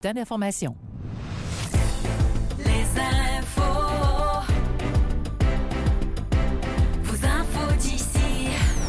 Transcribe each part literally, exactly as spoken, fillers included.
d'information. Les infos. Vos infos d'ici.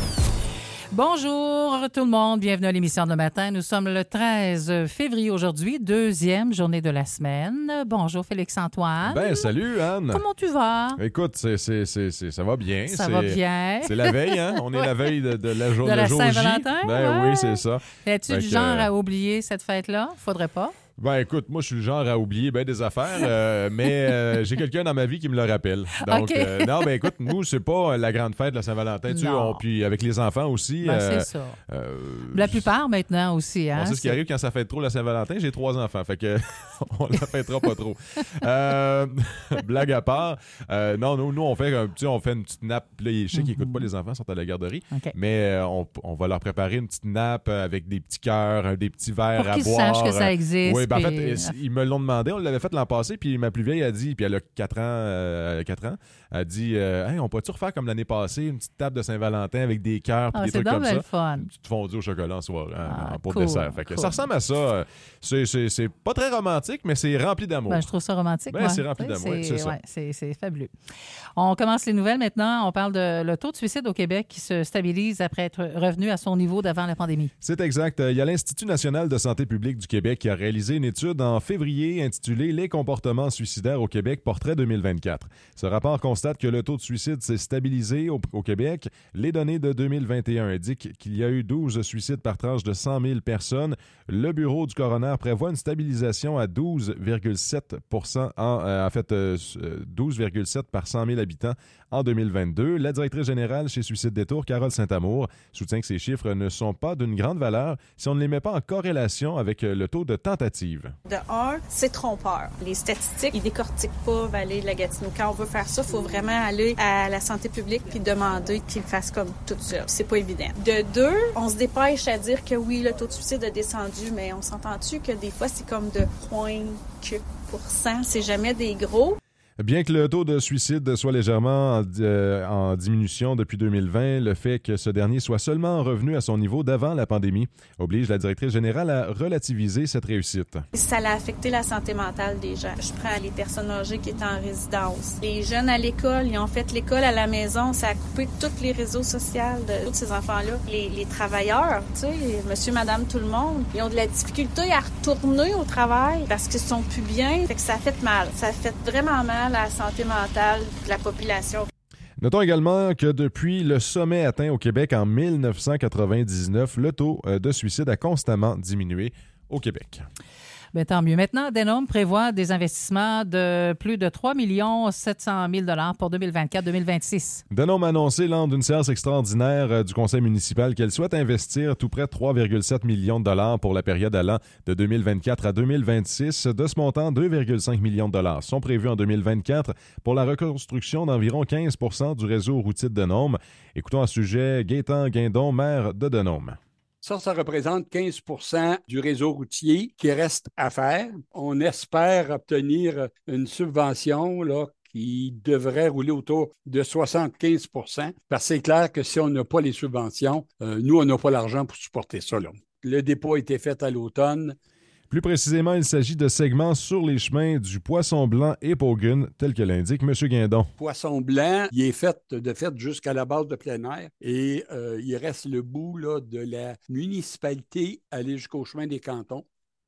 Bonjour tout le monde, bienvenue à l'émission de le matin. Nous sommes le treize février aujourd'hui, deuxième journée de la semaine. Bonjour Félix-Antoine. Ben salut Anne. Comment tu vas? Écoute, c'est, c'est, c'est, c'est, ça va bien. Ça c'est, va bien. C'est la veille, hein? On est Ouais. la veille de, de la journée De la jour Saint-Valentin, J. Ben ouais. oui, c'est ça. Es-tu Fait du que, genre euh, à oublier cette fête-là? Faudrait pas. Ben écoute, moi je suis le genre à oublier bien des affaires, euh, mais euh, j'ai quelqu'un dans ma vie qui me le rappelle. Donc OK. euh, non, ben écoute, nous c'est pas la grande fête de la Saint-Valentin, tu sais, Non. on- puis avec les enfants aussi. Ben, euh, c'est ça. euh, La plupart maintenant aussi. Hein? On sait ce qui arrive quand ça fête trop la Saint-Valentin. J'ai trois enfants, fait que on la fêtera pas trop. Euh, blague à part, euh, non, nous, nous on fait un petit, on fait une petite nappe. Là, je sais qu'ils n'écoutent pas, les enfants sont à la garderie, OK. mais euh, on, on va leur préparer une petite nappe avec des petits cœurs, euh, des petits verres Pour à qu'ils boire. sachent que ça existe. Oui, ben en puis- fait, euh, ils me l'ont demandé. On l'avait fait l'an passé, puis ma plus vieille a dit, puis elle a quatre ans, euh, quatre ans, a dit, euh, hey, on peut-tu refaire comme l'année passée, une petite table de Saint-Valentin avec des cœurs, puis Ah, des c'est trucs donc comme bien ça. le fun. Une petite fondue au chocolat en soirée, Ah, en- pour cool, dessert. Fait que cool. ça ressemble à ça. Euh, C'est, c'est, c'est pas très romantique, mais c'est rempli d'amour. Ben, je trouve ça romantique. Ben, moi. c'est rempli Tu sais, d'amour, c'est ça. ouais, c'est, c'est fabuleux. On commence les nouvelles maintenant. On parle de le taux de suicide au Québec qui se stabilise après être revenu à son niveau d'avant la pandémie. C'est exact. Il y a l'Institut national de santé publique du Québec qui a réalisé une étude en février intitulée « Les comportements suicidaires au Québec, portrait deux mille vingt-quatre ». Ce rapport constate que le taux de suicide s'est stabilisé au, au Québec. Les données de deux mille vingt et un indiquent qu'il y a eu douze suicides par tranche de cent mille personnes. Le bureau du coroner prévoit une stabilisation à douze virgule sept pour cent, en, euh, en fait euh, douze virgule sept par cent mille habitants en deux mille vingt-deux. La directrice générale chez Suicide Détour, Carole Saint-Amour, soutient que ces chiffres ne sont pas d'une grande valeur si on ne les met pas en corrélation avec le taux de tentative. De un, c'est trompeur. Les statistiques, ils décortiquent pas Vallée de la Gatineau. Quand on veut faire ça, il faut vraiment aller à la santé publique puis demander qu'ils le fassent comme tout seul. C'est pas évident. De deux, on se dépêche à dire que oui, le taux de suicide a descendu, mais on s'entend-tu que des fois, c'est comme de zéro virgule cinq pour cent. C'est jamais des gros. Bien que le taux de suicide soit légèrement en, euh, en diminution depuis deux mille vingt, le fait que ce dernier soit seulement revenu à son niveau d'avant la pandémie oblige la directrice générale à relativiser cette réussite. Ça a affecté la santé mentale des gens. Je prends les personnes âgées qui étaient en résidence. Les jeunes à l'école, ils ont fait l'école à la maison. Ça a coupé tous les réseaux sociaux de tous ces enfants-là. Les, les travailleurs, tu sais, monsieur, madame, tout le monde, ils ont de la difficulté à retourner au travail parce qu'ils sont plus bien. Fait que ça a fait mal. Ça a fait vraiment mal à la santé mentale de la population. Notons également que depuis le sommet atteint au Québec en dix-neuf cent quatre-vingt-dix-neuf, le taux de suicide a constamment diminué au Québec. Bien, tant mieux. Maintenant, Denham prévoit des investissements de plus de trois millions sept cent mille dollars pour deux mille vingt-quatre deux mille vingt-six. Denham a annoncé lors d'une séance extraordinaire euh, du conseil municipal qu'elle souhaite investir tout près de trois virgule sept millions de dollars pour la période allant de deux mille vingt-quatre à deux mille vingt-six. De ce montant, deux virgule cinq millions de dollars sont prévus en deux mille vingt-quatre pour la reconstruction d'environ quinze pour cent du réseau routier de Denham. Écoutons à ce sujet Gaétan Guindon, maire de Denham. Ça, ça représente quinze pour cent du réseau routier qui reste à faire. On espère obtenir une subvention là, qui devrait rouler autour de soixante-quinze pour cent, parce que c'est clair que si on n'a pas les subventions, euh, nous, on n'a pas l'argent pour supporter ça. Là. Le dépôt a été fait à l'automne. Plus précisément, il s'agit de segments sur les chemins du Poisson-Blanc et Paugun, tel que l'indique M. Guindon. Poisson-Blanc, il est fait de fait jusqu'à la base de plein air et euh, il reste le bout là, de la municipalité aller jusqu'au chemin des cantons.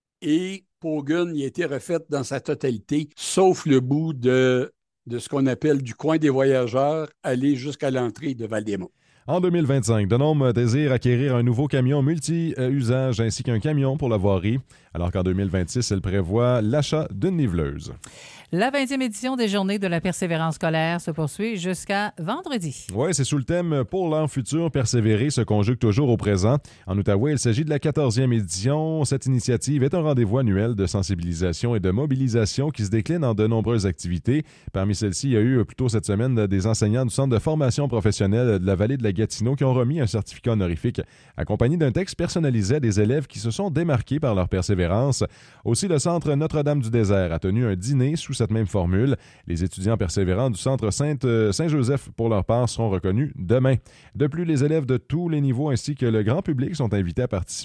Et Paugun, il a été refait dans sa totalité, sauf le bout de, de ce qu'on appelle du coin des voyageurs, aller jusqu'à l'entrée de Val-des-Monts. En deux mille vingt-cinq, Denham désire acquérir un nouveau camion multi-usage ainsi qu'un camion pour la voirie, alors qu'en deux mille vingt-six, elle prévoit l'achat d'une niveleuse. La vingtième édition des Journées de la persévérance scolaire se poursuit jusqu'à vendredi. Oui, c'est sous le thème « Pour l'an futur, persévérer » se conjugue toujours au présent. En Outaouais, il s'agit de la quatorzième édition. Cette initiative est un rendez-vous annuel de sensibilisation et de mobilisation qui se décline en de nombreuses activités. Parmi celles-ci, il y a eu plus tôt cette semaine des enseignants du Centre de formation professionnelle de la vallée de la Gatineau qui ont remis un certificat honorifique accompagné d'un texte personnalisé à des élèves qui se sont démarqués par leur persévérance. Aussi, le Centre Notre-Dame-du-Désert a tenu un dîner sous cette même formule. Les étudiants persévérants du Centre Sainte, euh, Saint-Joseph, pour leur part, seront reconnus demain. De plus, les élèves de tous les niveaux ainsi que le grand public sont invités à participer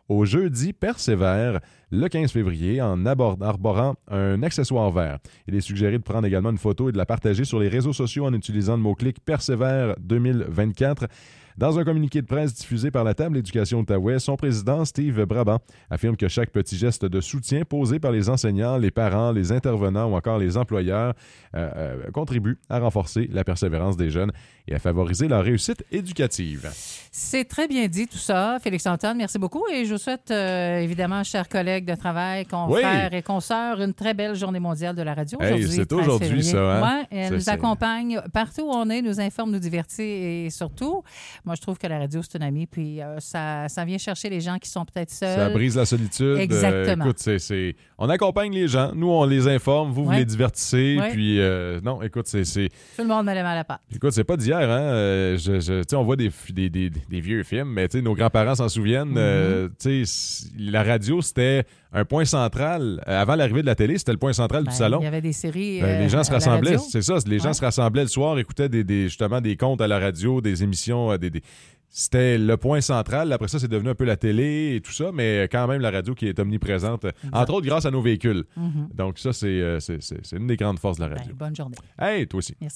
au jeudi Persévère le quinze février en abord- arborant un accessoire vert. Il est suggéré de prendre également une photo et de la partager sur les réseaux sociaux en utilisant le mot-clic Persévère deux mille vingt-quatre. Dans un communiqué de presse diffusé par la Table d'éducation Outaouais, son président, Steve Brabant, affirme que chaque petit geste de soutien posé par les enseignants, les parents, les intervenants ou encore les employeurs euh, euh, contribue à renforcer la persévérance des jeunes et à favoriser leur réussite éducative. C'est très bien dit tout ça, Félix-Antoine. Merci beaucoup. Et je vous souhaite euh, évidemment, chers collègues de travail, confrères Oui. et consoeurs, une très belle journée mondiale de la radio. Hey, aujourd'hui, c'est treize aujourd'hui, février. ça, hein? Ouais, elle Ça, nous c'est- accompagne partout où on est, nous informe, nous divertit et surtout, moi, je trouve que la radio, c'est un ami. Puis euh, ça, ça vient chercher les gens qui sont peut-être seuls. Ça brise la solitude. Exactement. Euh, écoute, c'est, c'est... on accompagne les gens. Nous, on les informe. Vous, vous Ouais. les divertissez. Ouais. Puis, euh, non, écoute, c'est... c'est... Tout le monde me lève à la patte. Écoute, c'est pas d'hier, hein? Euh, je, je, tu sais, on voit des, des, des, des vieux films, mais tu sais, nos grands-parents s'en souviennent. Mm-hmm. Euh, tu sais, c- la radio, c'était un point central. Euh, Avant l'arrivée de la télé, c'était le point central Ben, du salon. il y avait des séries. Ben, euh, les gens se à la rassemblaient, radio. c'est ça. Les gens Ouais. se rassemblaient le soir, écoutaient des, des, justement des contes à la radio, des émissions, euh, des, des- c'était le point central. Après ça, c'est devenu un peu la télé et tout ça, mais quand même la radio qui est omniprésente, entre autres grâce à nos véhicules. Mhm. Donc ça, c'est, euh, c'est, c'est, c'est une des grandes forces de la Ben, radio. bonne journée. Hey, toi aussi. Merci.